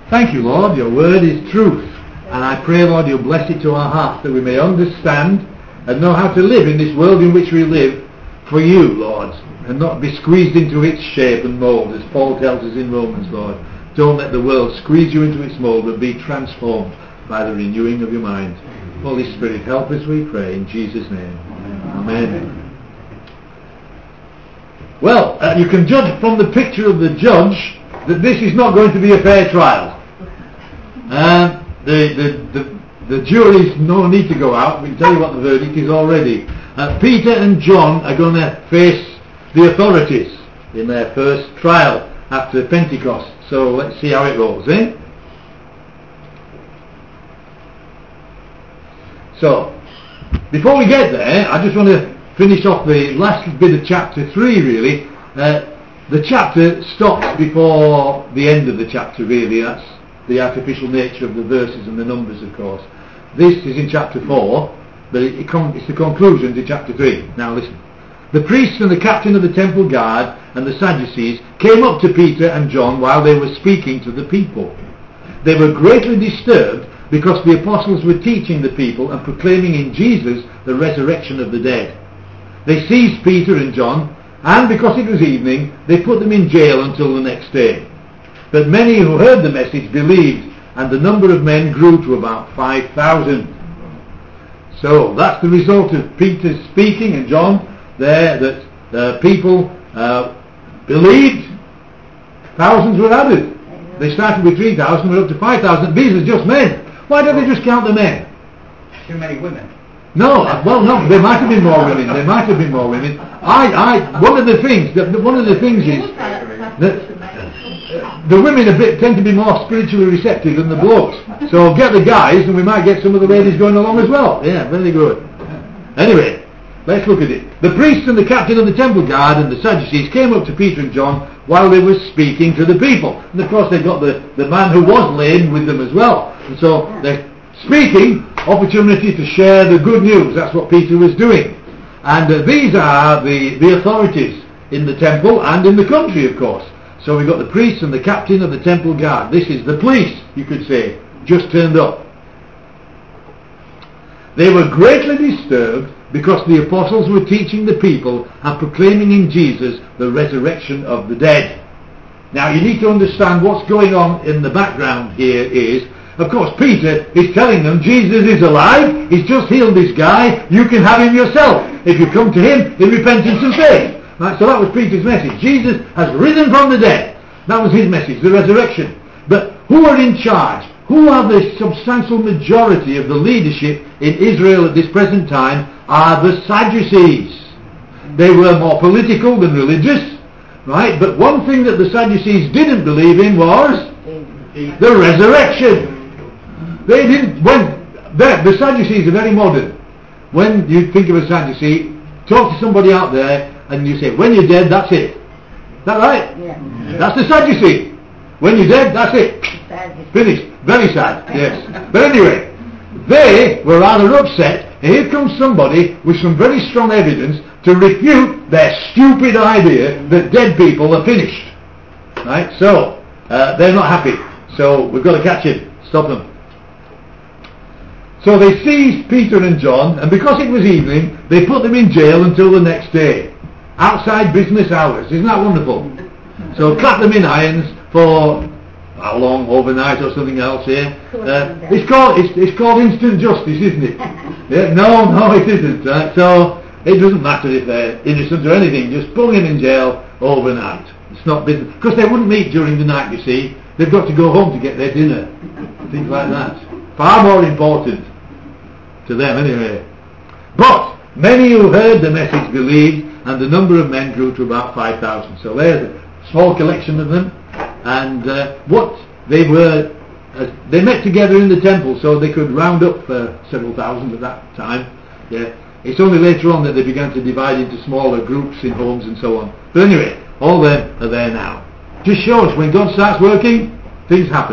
Thank you, Lord. Your word is truth. And I pray, Lord, you'll bless it to our hearts that we may understand and know how to live in this world in which we live for you, Lord, and not be squeezed into its shape and mould, as Paul tells us in Romans, Lord. Don't let the world squeeze you into its mould, but be transformed by the renewing of your mind. Holy Spirit, help us, we pray, in Jesus' name. Amen. Well, you can judge from the picture of the judge that this is not going to be a fair trial. The jury's no need to go out. We can tell you what the verdict is already. Peter and John are going to face the authorities in their first trial after Pentecost. So let's see how it goes, eh? So, before we get there, I just want to finish off the last bit of chapter 3, really. The chapter stops before the end of the chapter, really. That's the artificial nature of the verses and the numbers, of course. This is in chapter 4, but it's the conclusion to chapter 3. Now listen. The priests and the captain of the temple guard and the Sadducees came up to Peter and John while they were speaking to the people. They were greatly disturbed because the apostles were teaching the people and proclaiming in Jesus the resurrection of the dead. They seized Peter and John, and because it was evening, they put them in jail until the next day. But many who heard the message believed, and the number of men grew to about 5,000. So that's the result of Peter's speaking and John there, that people believed. Thousands were added. They started with 3,000, we're up to 5,000. These are just men. Why don't they just count the men? Too many women. No, well, no. There might have been more women. There might have been more women. One of the things is that the women tend to be more spiritually receptive than the blokes. So get the guys, and we might get some of the ladies going along as well. Yeah, very good. Anyway, let's look at it. The priests and the captain of the temple guard and the Sadducees came up to Peter and John while they were speaking to the people. And of course they've got the man who was lame with them as well. And so they're speaking, opportunity to share the good news. That's what Peter was doing. And these are the authorities in the temple and in the country, of course. So we've got the priests and the captain of the temple guard. This is the police, you could say, just turned up. They were greatly disturbed because the apostles were teaching the people and proclaiming in Jesus the resurrection of the dead. Now you need to understand what's going on in the background here is, of course, Peter is telling them Jesus is alive, he's just healed this guy, you can have him yourself if you come to him in repentance and faith. Right, so that was Peter's message. Jesus has risen from the dead. That was his message, the resurrection. But who are in charge? Who are the substantial majority of the leadership in Israel at this present time are the Sadducees. They were more political than religious, right? But one thing that the Sadducees didn't believe in was the resurrection. They didn't. The Sadducees are very modern. When you think of a Sadducee, talk to somebody out there and you say, when you're dead, that's it. Is that right? Yeah. That's the Sadducee. When you're dead, that's it. Finished. Very sad, yes. But anyway, they were rather upset. Here comes somebody with some very strong evidence to refute their stupid idea that dead people are finished. Right? So, they're not happy. So, we've got to catch him. Stop them. So they seized Peter and John, and because it was evening, they put them in jail until the next day. Outside business hours. Isn't that wonderful? So clap them in irons for how long? Overnight or something else here. It's called instant justice, isn't it? Yeah, no, it isn't. Right? So it doesn't matter if they're innocent or anything. Just put them in jail overnight. It's not business because they wouldn't meet during the night. You see, they've got to go home to get their dinner. Things like that. Far more important to them, anyway. But many who heard the message believed, and the number of men grew to about 5,000. So there's a small collection of them. And what they were, they met together in the temple, so they could round up several thousand at that time. Yeah, it's only later on that they began to divide into smaller groups in homes and so on. But anyway, all them are there now. Just shows when God starts working, things happen.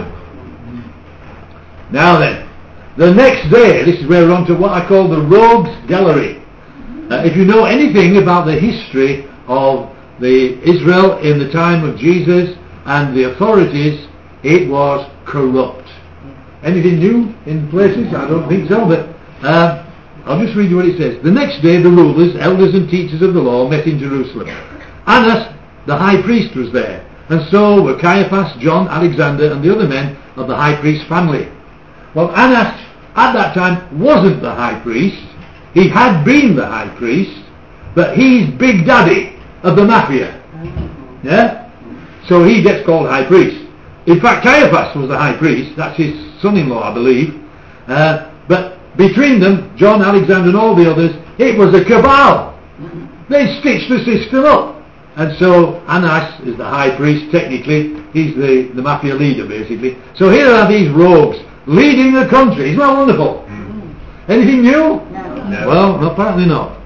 Now then, the next day, this is where we're on to what I call the Rogues Gallery. If you know anything about the history of the Israel in the time of Jesus and the authorities, it was corrupt. Anything new in places? I don't think so, but I'll just read you what it says. The next day the rulers, elders and teachers of the law met in Jerusalem. Annas, the high priest, was there, and so were Caiaphas, John, Alexander, and the other men of the high priest's family. Well, Annas at that time wasn't the high priest. He had been the high priest, but he's Big Daddy of the mafia. Yeah? So he gets called high priest. In fact, Caiaphas was the high priest. That's his son-in-law, I believe. But between them, John, Alexander and all the others, it was a cabal. They stitched the system up. And so Annas is the high priest, technically. He's the mafia leader, basically. So here are these rogues leading the country. Isn't that wonderful? Anything new? No. Well, apparently not.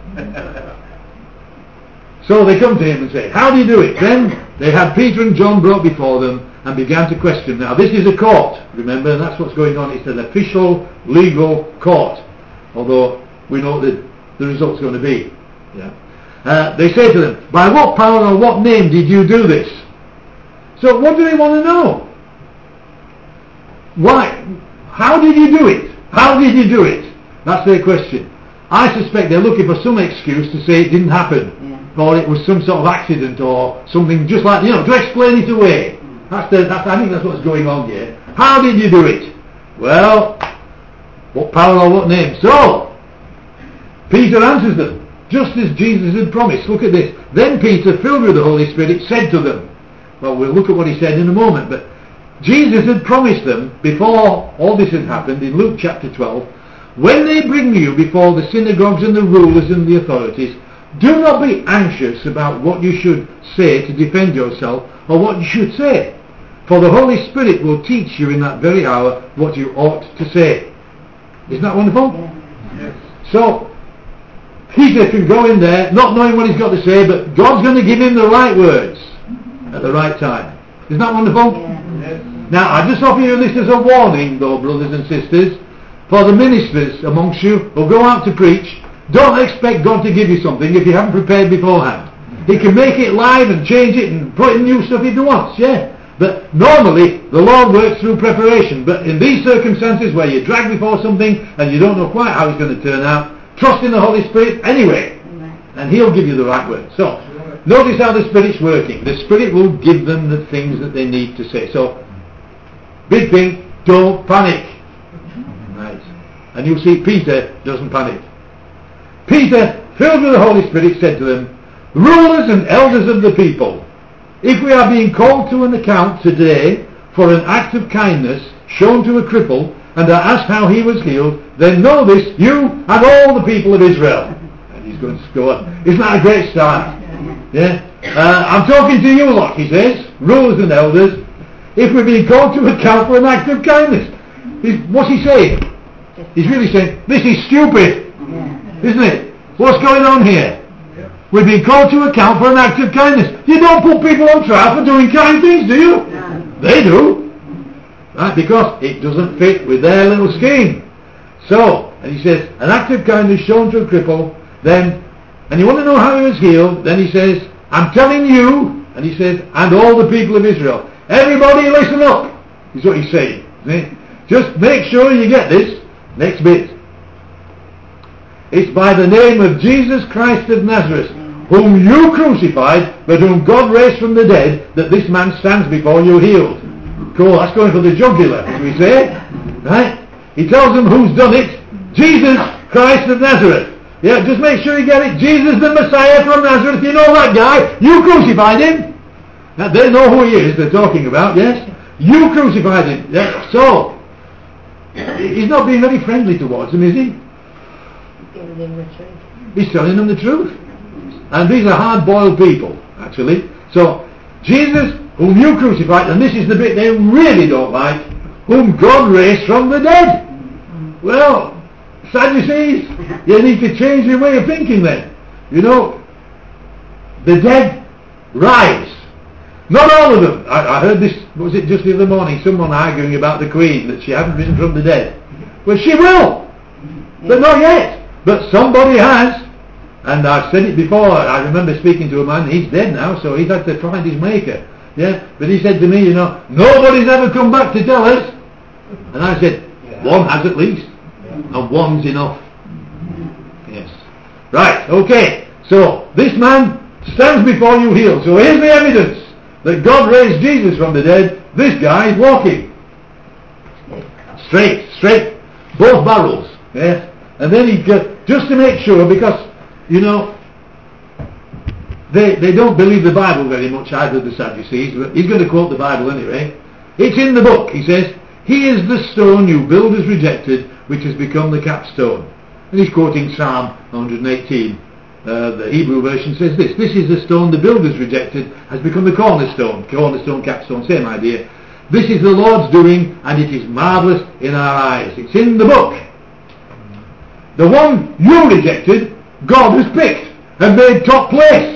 So they come to him and say, how do you do it? Then they had Peter and John brought before them and began to question. Now this is a court, remember, and that's what's going on. It's an official, legal court. Although we know that the result's going to be. Yeah. They say to them, by what power or what name did you do this? So what do they want to know? Why? How did you do it? How did you do it? That's their question. I suspect they're looking for some excuse to say it didn't happen. Or it was some sort of accident or something just like, to explain it away. I think that's what's going on here. How did you do it? Well, what power or what name? So, Peter answers them, just as Jesus had promised. Look at this. Then Peter, filled with the Holy Spirit, said to them, well, we'll look at what he said in a moment, but Jesus had promised them, before all this had happened, in Luke chapter 12, when they bring you before the synagogues and the rulers and the authorities, do not be anxious about what you should say to defend yourself or what you should say, for the Holy Spirit will teach you in that very hour what you ought to say. Isn't that wonderful? Yes. So Peter can go in there not knowing what he's got to say, but God's going to give him the right words at the right time. Isn't that wonderful? Yes. Now I just offer you this as a warning though, brothers and sisters, for the ministers amongst you who go out to preach. Don't expect God to give you something if you haven't prepared beforehand. He can make it live and change it and put in new stuff if he wants, yeah? But normally the Lord works through preparation. But in these circumstances where you're dragged before something and you don't know quite how it's going to turn out, trust in the Holy Spirit anyway. And He'll give you the right word. So, notice how the Spirit's working. The Spirit will give them the things that they need to say. So, big thing, don't panic. Right. And you'll see Peter doesn't panic. Peter, filled with the Holy Spirit, said to them, rulers and elders of the people, if we are being called to an account today for an act of kindness shown to a cripple and are asked how he was healed, then know this, you and all the people of Israel. And he's going to go on. Isn't that a great start? Yeah. I'm talking to you lot, he says, rulers and elders, if we're being called to account for an act of kindness. What's he saying? He's really saying, this is stupid. Isn't it? What's going on here? We've been called to account for an act of kindness. You don't put people on trial for doing kind things, do you? No. They do. Right? Because it doesn't fit with their little scheme. So, and he says, an act of kindness shown to a cripple, then, and you want to know how he was healed, then he says, I'm telling you, and he says, and all the people of Israel, everybody listen up, is what he's saying. See? Just make sure you get this. Next bit. It's by the name of Jesus Christ of Nazareth, whom you crucified, but whom God raised from the dead, that this man stands before you healed. Cool, that's going for the jugular, as we say. Right? He tells them who's done it. Jesus Christ of Nazareth. Yeah, just make sure you get it. Jesus the Messiah from Nazareth. You know that guy. You crucified him. Now, they know who he is they're talking about, yes? You crucified him. Yeah. So, he's not being very friendly towards them, is he? He's telling them the truth. And these are hard-boiled people, actually. So, Jesus, whom you crucified, and this is the bit they really don't like, whom God raised from the dead. Well, Sadducees, you need to change your way of thinking then. You know, the dead rise. Not all of them. I heard this, was it just the other morning, someone arguing about the Queen, that she hadn't risen from the dead. Well, she will, but not yet. But somebody has. And I've said it before, I remember speaking to a man, he's dead now, so he's had to find his maker. Yeah, but he said to me, you know, nobody's ever come back to tell us. And I said, one has at least, and one's enough. Yes. Right, okay. So, this man stands before you healed. So here's the evidence that God raised Jesus from the dead. This guy is walking. Straight. Both barrels. Yes. And then he, just to make sure, because, you know, they don't believe the Bible very much, either the Sadducees, but he's going to quote the Bible anyway. It's in the book, he says, "He is the stone you builders rejected, which has become the capstone." And he's quoting Psalm 118. The Hebrew version says this: "This is the stone the builders rejected, has become the cornerstone." Cornerstone, capstone, same idea. "This is the Lord's doing, and it is marvellous in our eyes." It's in the book. The one you rejected, God has picked and made top place.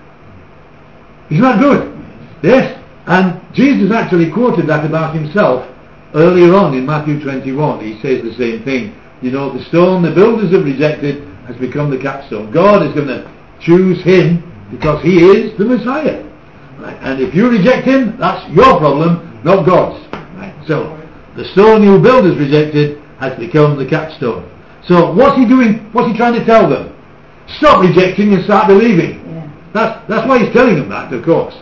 Isn't that good? Yes. And Jesus actually quoted that about himself earlier on in Matthew 21. He says the same thing. You know, the stone the builders have rejected has become the capstone. God is going to choose him because he is the Messiah. Right? And if you reject him, that's your problem, not God's. Right? So, the stone you builders rejected has become the capstone. So, what's he doing? What's he trying to tell them? Stop rejecting and start believing. That's why he's telling them that, of course.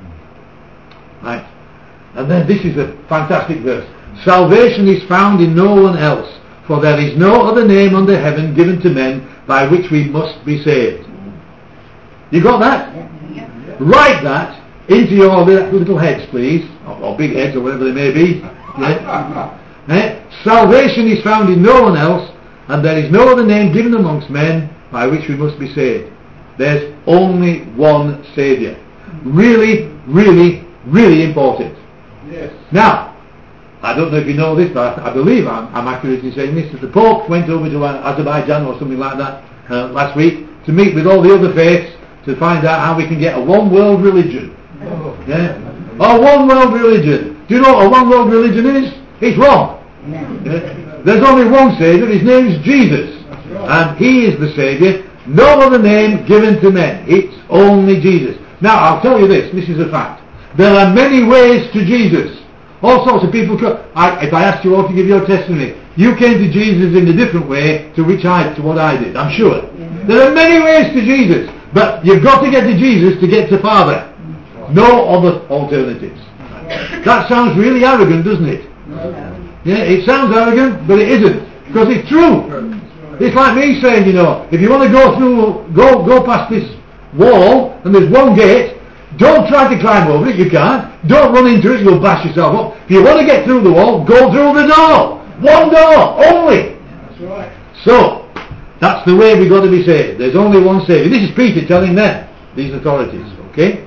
Right. And then this is a fantastic verse. "Salvation is found in no one else, for there is no other name under heaven given to men by which we must be saved." You got that? Yeah. Write that into your little heads, please, or big heads, or whatever they may be. Yeah? "Salvation is found in no one else, and there is no other name given amongst men by which we must be saved." There's only one Saviour. Really, really, really important. Yes. Now, I don't know if you know this, but I believe I'm accurate in saying this, that the Pope went over to Azerbaijan or something like that last week to meet with all the other faiths to find out how we can get a one world religion. Oh. Yeah? A one world religion. Do you know what a one world religion is? It's wrong. Yeah? There's only one Saviour, his name is Jesus. And he is the Saviour. No other name given to men. It's only Jesus. Now, I'll tell you this is a fact. There are many ways to Jesus. All sorts of people come. If I asked you all to give your testimony, you came to Jesus in a different way to what I did, I'm sure. There are many ways to Jesus, but you've got to get to Jesus to get to Father. No other alternatives. That sounds really arrogant, doesn't it? Yeah, it sounds arrogant, but it isn't, because it's true. It's like me saying, you know, if you want to go past this wall and there's one gate, don't try to climb over it, you can't. Don't run into it, you'll bash yourself up. If you want to get through the wall, go through the door. One door, only. That's right. So, that's the way we've got to be saved. There's only one Saviour. This is Peter telling them, these authorities, okay?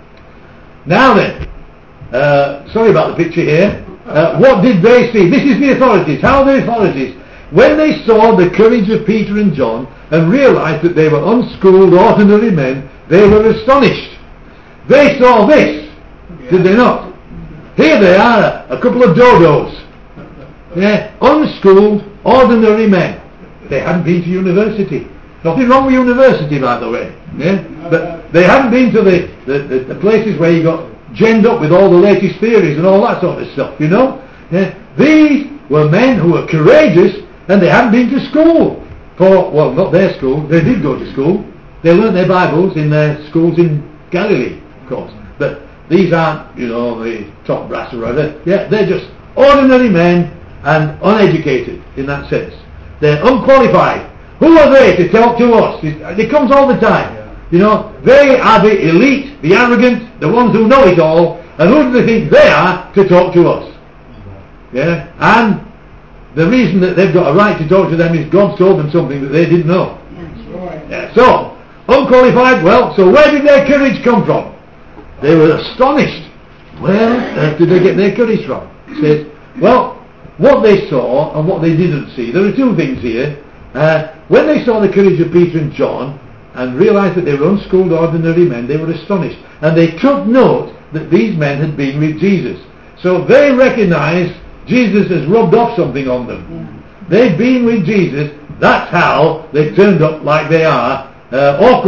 Now then, sorry about the picture here. What did they see? This is the authorities. How are the authorities? When they saw the courage of Peter and John and realized that they were unschooled, ordinary men, they were astonished. They saw this, did they not? Here they are, a couple of dodos. Yeah, unschooled, ordinary men. They hadn't been to university. Nothing wrong with university, by the way. Yeah? But they hadn't been to the places where you got genned up with all the latest theories and all that sort of stuff, you know? Yeah? These were men who were courageous, and they hadn't been to school. Well, not their school. They did go to school. They learnt their Bibles in their schools in Galilee, of course. But these aren't, you know, the top brass or whatever. Yeah, they're just ordinary men and uneducated in that sense. They're unqualified. Who are they to talk to us? It comes all the time. You know, they are the elite, the arrogant, the ones who know it all, and who do they think they are to talk to us? Yeah, and the reason that they've got a right to talk to them is God's told them something that they didn't know. Yeah, so, unqualified, well, so where did their courage come from? They were astonished. Where did they get their courage from? It says, well, what they saw and what they didn't see. There are two things here. When they saw the courage of Peter and John and realised that they were unschooled, ordinary men, they were astonished. And they took note that these men had been with Jesus. So they recognised Jesus has rubbed off something on them. Yeah. They've been with Jesus. That's how they've turned up like they are. Awkward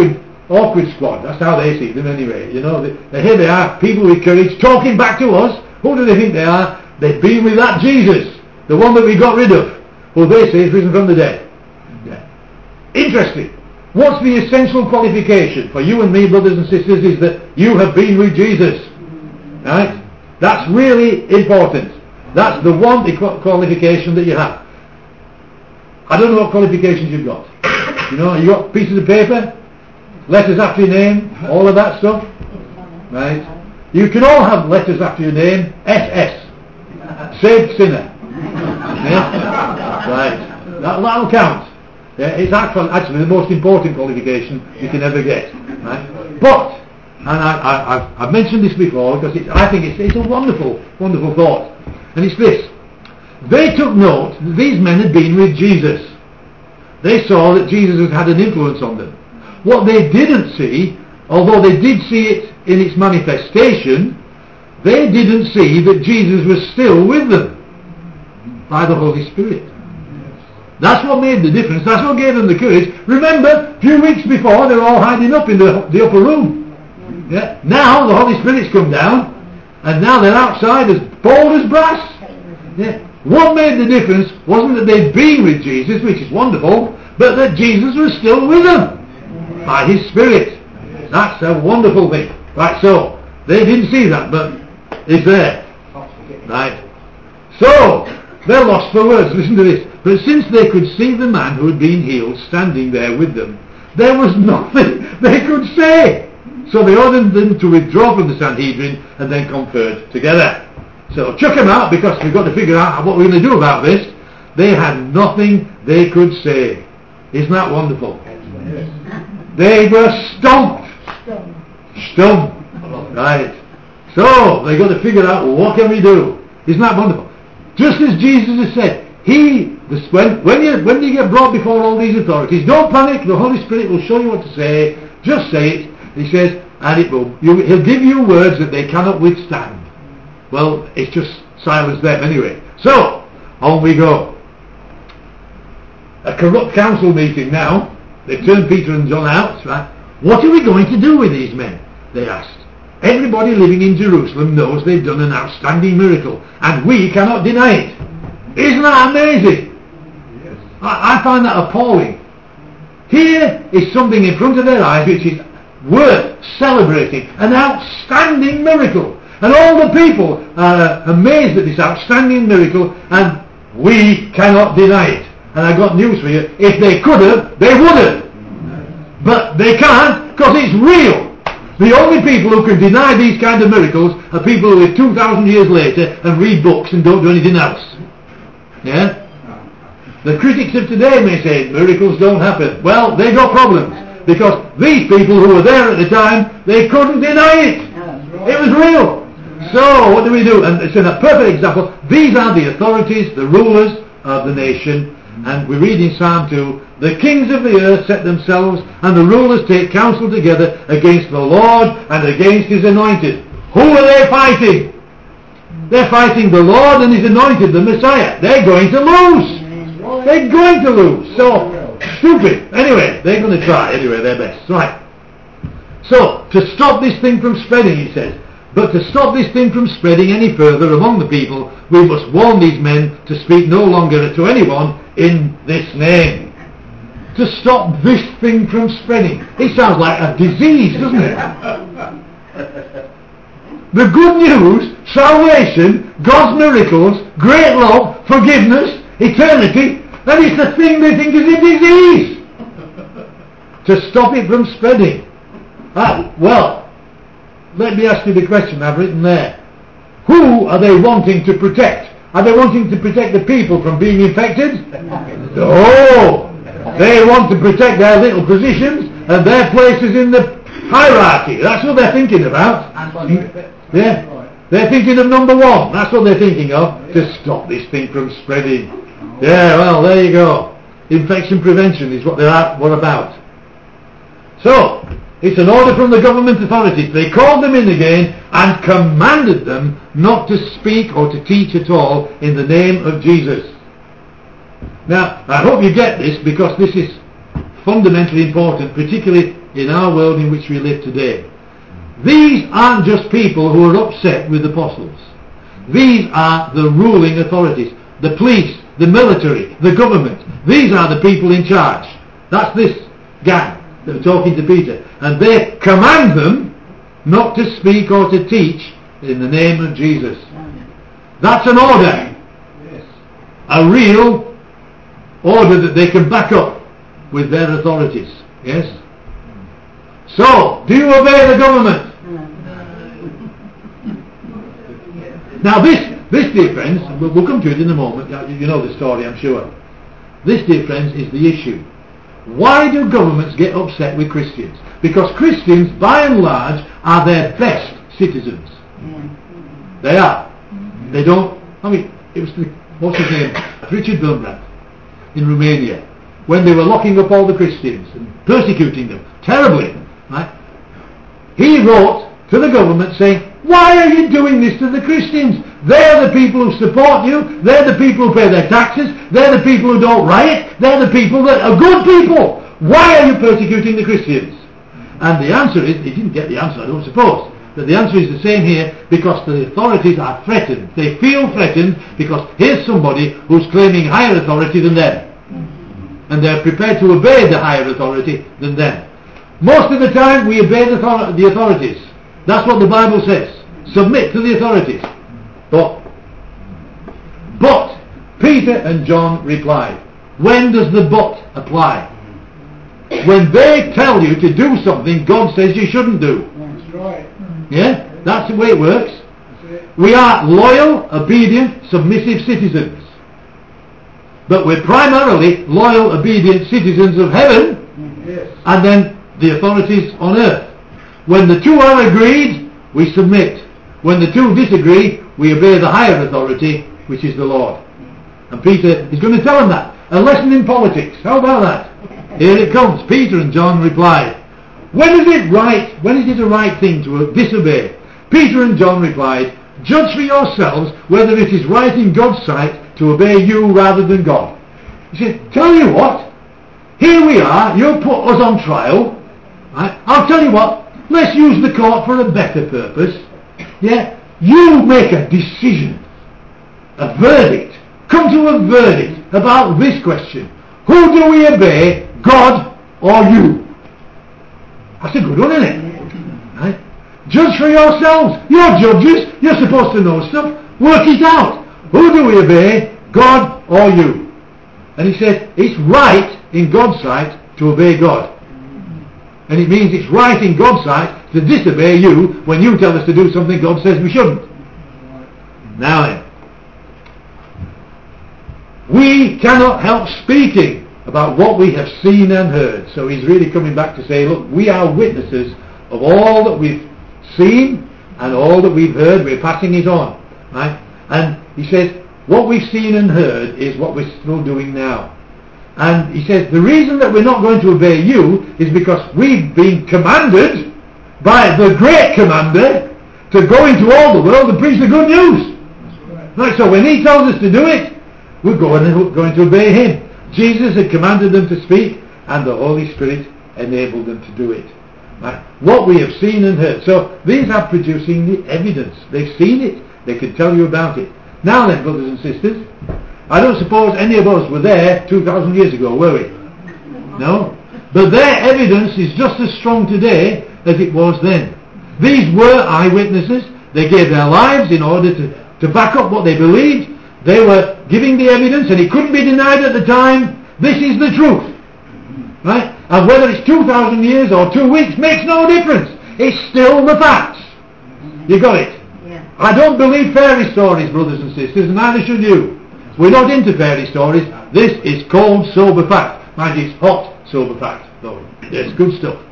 awkward squad. That's how they see them anyway. You know, here they are, people with courage, talking back to us. Who do they think they are? They've been with that Jesus, the one that we got rid of. Well, they say he's risen from the dead. Yeah. Interesting. What's the essential qualification for you and me, brothers and sisters, is that you have been with Jesus. Right? That's really important. That's the one qualification that you have. I don't know what qualifications you've got. You know, you got pieces of paper, letters after your name, all of that stuff. Right? You can all have letters after your name. SS. Saved sinner. Yeah? Right. That'll count. Yeah? It's actually the most important qualification you can ever get. Right? But, and I've mentioned this before because I think it's a wonderful, wonderful thought. And it's this. They took note that these men had been with Jesus. They saw that Jesus had an influence on them. What they didn't see, although they did see it in its manifestation, they didn't see that Jesus was still with them by the Holy Spirit. That's what made the difference. That's what gave them the courage. Remember, a few weeks before they were all hiding up in the upper room. Yeah? Now the Holy Spirit's come down, and now they're outside as bold as brass. Yeah? What made the difference wasn't that they'd been with Jesus, which is wonderful, but that Jesus was still with them by His Spirit. That's a wonderful thing. Right, so they didn't see that, but it's there. Right. So they're lost for words. Listen to this. But since they could see the man who had been healed standing there with them, there was nothing they could say. So they ordered them to withdraw from the Sanhedrin and then conferred together. So chuck them out, because we've got to figure out what we're going to do about this. They had nothing they could say. Isn't that wonderful? They were stumped. Stumped. Right. So they've got to figure out, what can we do? Isn't that wonderful? Just as Jesus has said, when you get brought before all these authorities, don't panic. The Holy Spirit will show you what to say. Just say it. He says, and He'll give you words that they cannot withstand. Well, it's just silence them anyway. So, on we go. A corrupt council meeting now. They've turned Peter and John out. Right? What are we going to do with these men? They asked. Everybody living in Jerusalem knows they've done an outstanding miracle, and we cannot deny it. Isn't that amazing? Yes. I find that appalling. Here is something in front of their eyes which is worth celebrating. An outstanding miracle. And all the people are amazed at this outstanding miracle, and we cannot deny it. And I've got news for you. If they could have, they would have. But they can't, because it's real. The only people who can deny these kind of miracles are people who live 2,000 years later and read books and don't do anything else. Yeah? The critics of today may say miracles don't happen. Well, they got problems, because these people who were there at the time, they couldn't deny it. It was real. So what do we do? And it's in a perfect example. These are the authorities, the rulers of the nation. And we read in Psalm 2, the kings of the earth set themselves, and the rulers take counsel together against the Lord and against His anointed. Who are they fighting? They're fighting the Lord and His anointed, the Messiah. They're going to lose. They're going to lose. So, stupid. Anyway, they're going to try. Anyway, their best. Right. So, to stop this thing from spreading, he says, but to stop this thing from spreading any further among the people, we must warn these men to speak no longer to anyone in this name. To stop this thing from spreading. It sounds like a disease, doesn't it? The good news, salvation, God's miracles, great love, forgiveness, eternity, and it's the thing they think is a disease. To stop it from spreading. Well, let me ask you the question I've written there. Who are they wanting to protect? Are they wanting to protect the people from being infected? No! They want to protect their little positions and their places in the hierarchy. That's what they're thinking about. Yeah. They're thinking of number one. That's what they're thinking of. To stop this thing from spreading. Yeah, well, there you go. Infection prevention is what they're about. So, it's an order from the government authorities. They called them in again and commanded them not to speak or to teach at all in the name of Jesus. Now, I hope you get this, because this is fundamentally important, particularly in our world in which we live today. These aren't just people who are upset with apostles. These are the ruling authorities, the police, the military, the government. These are the people in charge. That's this gang that are talking to Peter. And they command them not to speak or to teach in the name of Jesus. That's an order. A real order that they can back up with their authorities. Yes? So, do you obey the government? Now this, dear friends, we'll come to it in a moment. You know the story, I'm sure. This, dear friends, is the issue. Why do governments get upset with Christians? Because Christians, by and large, are their best citizens. They are. They don't... I mean, it was... What's his name? Richard Wurmbrand in Romania. When they were locking up all the Christians and persecuting them terribly, right? He wrote to the government saying, why are you doing this to the Christians? They're the people who support you. They're the people who pay their taxes. They're the people who don't riot. They're the people that are good people. Why are you persecuting the Christians? And the answer is, he didn't get the answer, I don't suppose, but the answer is the same here, because the authorities are threatened. They feel threatened because here's somebody who's claiming higher authority than them. And they're prepared to obey the higher authority than them. Most of the time we obey the authorities. That's what the Bible says. Submit to the authorities. But Peter and John replied. When does the but apply? When they tell you to do something God says you shouldn't do. That's right. Yeah? That's the way it works. We are loyal, obedient, submissive citizens. But we're primarily loyal, obedient citizens of heaven. Yes. And then the authorities on earth. When the two are agreed, we submit. When the two disagree, we obey the higher authority, which is the Lord. And Peter is going to tell them that. A lesson in politics. How about that? Here it comes. Peter and John replied. When is it a right thing to disobey? Peter and John replied, judge for yourselves whether it is right in God's sight to obey you rather than God. He said, tell you what, here we are, you put us on trial, right? I'll tell you what, let's use the court for a better purpose. Yeah, you make a decision, a verdict, come to a verdict about this question. Who do we obey, God or you? That's a good one, isn't it? Right? Judge for yourselves. You're judges. You're supposed to know stuff. Work it out. Who do we obey, God or you? And he said, it's right in God's sight to obey God. And it means it's right in God's sight to disobey you when you tell us to do something God says we shouldn't. Now then, we cannot help speaking about what we have seen and heard. So he's really coming back to say, look, we are witnesses of all that we've seen and all that we've heard. We're passing it on, right? And he says, what we've seen and heard is what we're still doing now. And he says, the reason that we're not going to obey you is because we've been commanded by the great commander to go into all the world and preach the good news. Right, so when he tells us to do it, we're going to obey him. Jesus had commanded them to speak, and the Holy Spirit enabled them to do it. Right? What we have seen and heard. So these are producing the evidence. They've seen it. They can tell you about it. Now then, brothers and sisters, I don't suppose any of us were there 2,000 years ago, were we? No? But their evidence is just as strong today as it was then. These were eyewitnesses. They gave their lives in order to back up what they believed. They were giving the evidence, and it couldn't be denied at the time. This is the truth. Right? And whether it's 2,000 years or 2 weeks makes no difference. It's still the facts. You got it? Yeah. I don't believe fairy stories, brothers and sisters, and neither should you. We're not into fairy stories. This is cold, sober fact. Mind you, it's hot, sober fact, though. It's good stuff.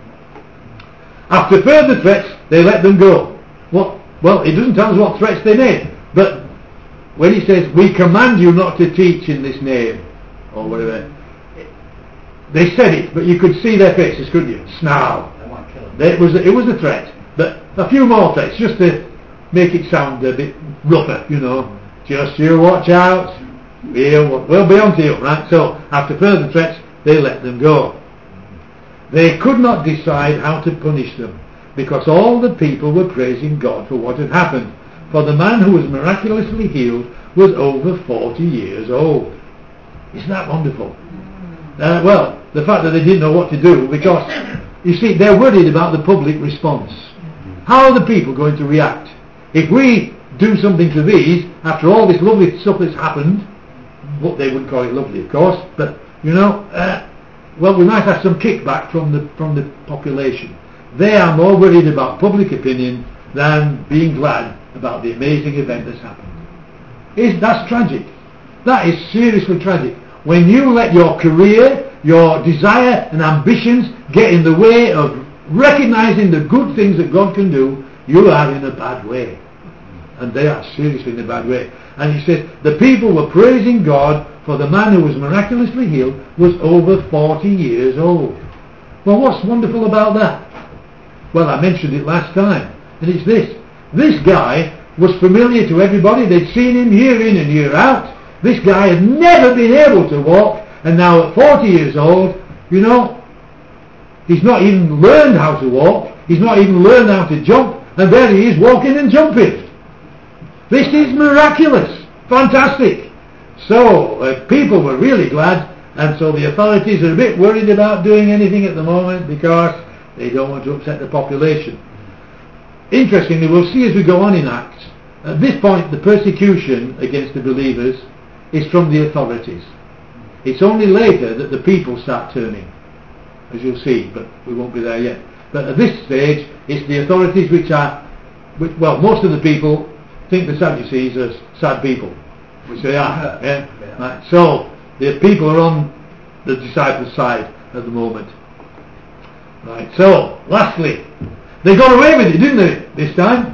After further threats, they let them go. What? Well, it doesn't tell us what threats they made, but when he says, we command you not to teach in this name, or whatever, they said it, but you could see their faces, couldn't you? Snarl. It was a threat, but a few more threats, just to make it sound a bit rougher, you know. Just you watch out, we'll be on to you, right? So, after further threats, they let them go. They could not decide how to punish them, because all the people were praising God for what had happened. For the man who was miraculously healed was over 40 years old. Isn't that wonderful? Well, the fact that they didn't know what to do, because, you see, they're worried about the public response. How are the people going to react? If we do something to these, after all this lovely stuff that's happened, well, they wouldn't call it lovely, of course, but, you know, well, we might have some kickback from the population. They are more worried about public opinion than being glad about the amazing event that's happened. That's tragic. That is seriously tragic. When you let your career, your desire and ambitions get in the way of recognizing the good things that God can do, you are in a bad way. And they are seriously in a bad way. And he says, the people were praising God, for the man who was miraculously healed was over 40 years old. Well, what's wonderful about that? Well, I mentioned it last time, and it's this. This guy was familiar to everybody. They'd seen him year in and year out. This guy had never been able to walk, and now at 40 years old, you know, he's not even learned how to walk. He's not even learned how to jump, and there he is walking and jumping. This is miraculous. Fantastic. So people were really glad, and so the authorities are a bit worried about doing anything at the moment because they don't want to upset the population. Interestingly, we'll see as we go on in Acts, at this point the persecution against the believers is from the authorities. It's only later that the people start turning, as you'll see, but we won't be there yet. But at this stage, it's the authorities well, most of the people think the Sadducees are sad people, which they are. Yeah? Right. So the people are on the disciples' side at the moment. Right. So lastly, they got away with it, didn't they? This time.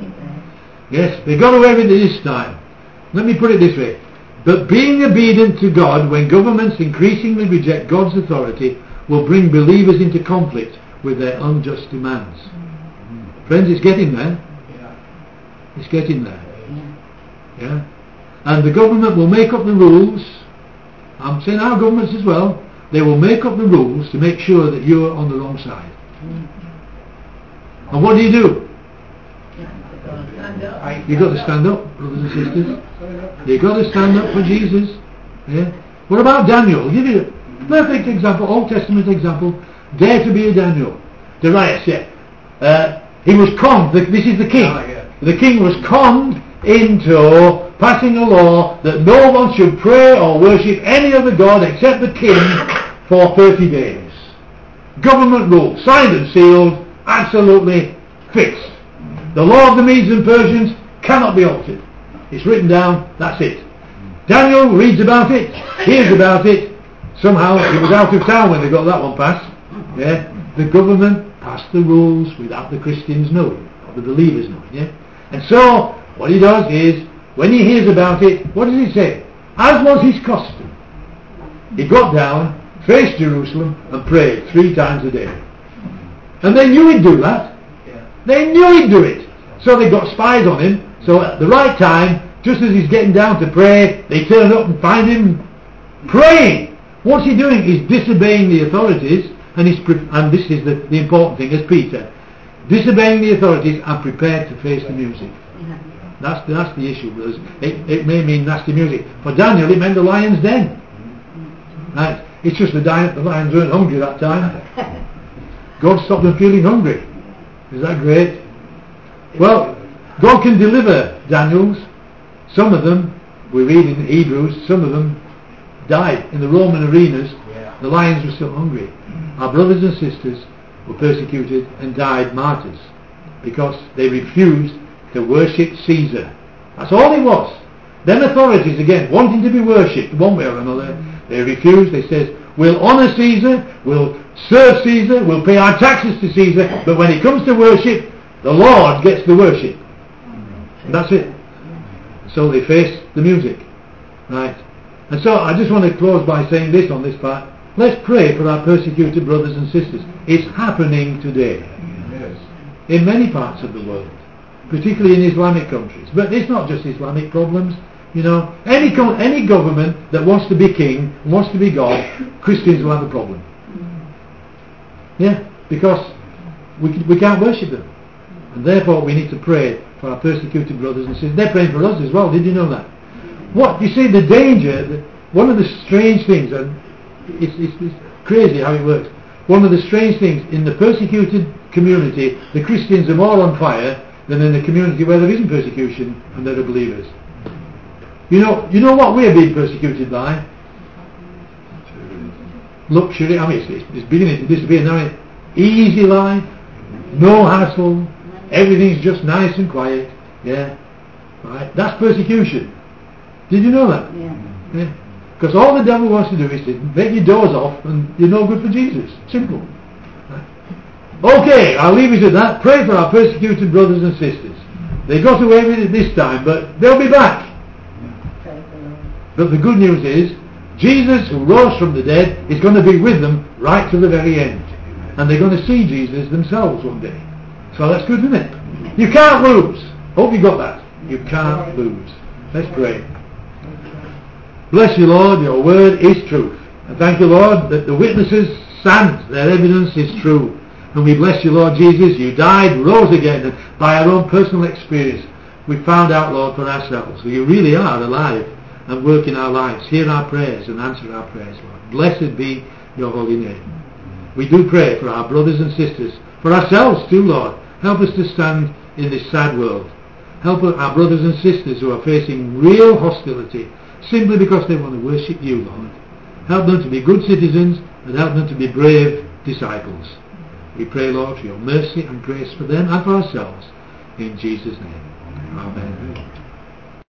Yes, they got away with it this time. Let me put it this way: but being obedient to God when governments increasingly reject God's authority will bring believers into conflict with their unjust demands. Friends, it's getting there. It's getting there. Yeah? And the government will make up the rules. I'm saying our governments as well. They will make up the rules to make sure that you're on the wrong side. And what do? You've got to stand up, brothers and sisters. You've got to stand up for Jesus. Yeah? What about Daniel? I'll give you a perfect example, Old Testament example. Dare to be a Daniel. Darius, yeah. He was conned. This is the king. The king was conned into passing a law that no one should pray or worship any other god except the king for 30 days. Government rule, signed and sealed, absolutely fixed. The law of the Medes and Persians cannot be altered. It's written down, that's it. Daniel reads about it, hears about it. Somehow he was out of town when they got that one passed. Yeah? The government passed the rules without the Christians knowing, or the believers knowing. Yeah? And so what he does is, when he hears about it, what does he say? As was his custom, he got down, faced Jerusalem, and prayed 3 times a day. And they knew he'd do that. They knew he'd do it. So they got spies on him. So at the right time, just as he's getting down to pray, they turn up and find him praying. What's he doing? He's disobeying the authorities, and this is the important thing, as Peter, disobeying the authorities and prepared to face the music. That's the issue, brothers. It may mean nasty music. For Daniel, it meant the lion's den. Right? It's just the lions weren't hungry that time. God stopped them feeling hungry. Is that great? Well, God can deliver Daniels. Some of them, we read in Hebrews, some of them died in the Roman arenas. The lions were still hungry. Our brothers and sisters were persecuted and died martyrs because they refused to worship Caesar. That's all it was. Then authorities, again, wanting to be worshipped one way or another, they refused. They said, we'll honour Caesar, we'll serve Caesar, we'll pay our taxes to Caesar, but when it comes to worship, the Lord gets the worship. And that's it. So they faced the music. Right? And so I just want to close by saying this on this part. Let's pray for our persecuted brothers and sisters. It's happening today. In many parts of the world. Particularly in Islamic countries. But it's not just Islamic problems. You know, any government that wants to be king, wants to be God, Christians will have a problem. Yeah, because we can't worship them. And therefore we need to pray for our persecuted brothers and sisters. They're praying for us as well. Did you know that? What, you see, the danger, one of the strange things, and it's crazy how it works. One of the strange things, in the persecuted community, the Christians are more on fire than in the community where there isn't persecution and there are believers. You know what we're being persecuted by? Luxury. I mean, it's beginning to disappear now. Easy life, no hassle, everything's just nice and quiet. Yeah, right. That's persecution. Did you know that? Yeah. Because all the devil wants to do is to make your doors off, and you're no good for Jesus. Simple. Right. Okay, I'll leave it at that. Pray for our persecuted brothers and sisters. They got away with it this time, but they'll be back. But the good news is, Jesus, who rose from the dead, is going to be with them right to the very end. And they're going to see Jesus themselves one day. So that's good, isn't it? You can't lose. Hope you got that. You can't lose. Let's pray. Bless you, Lord, your word is truth. And thank you, Lord, that the witnesses stand. Their evidence is true. And we bless you, Lord Jesus, you died, rose again, and by our own personal experience, we found out, Lord, for ourselves, that you really are alive and work in our lives. Hear our prayers and answer our prayers, Lord. Blessed be your holy name. We do pray for our brothers and sisters, for ourselves too, Lord. Help us to stand in this sad world. Help our brothers and sisters who are facing real hostility, simply because they want to worship you, Lord. Help them to be good citizens and help them to be brave disciples. We pray, Lord, for your mercy and grace for them and for ourselves. In Jesus' name. Amen.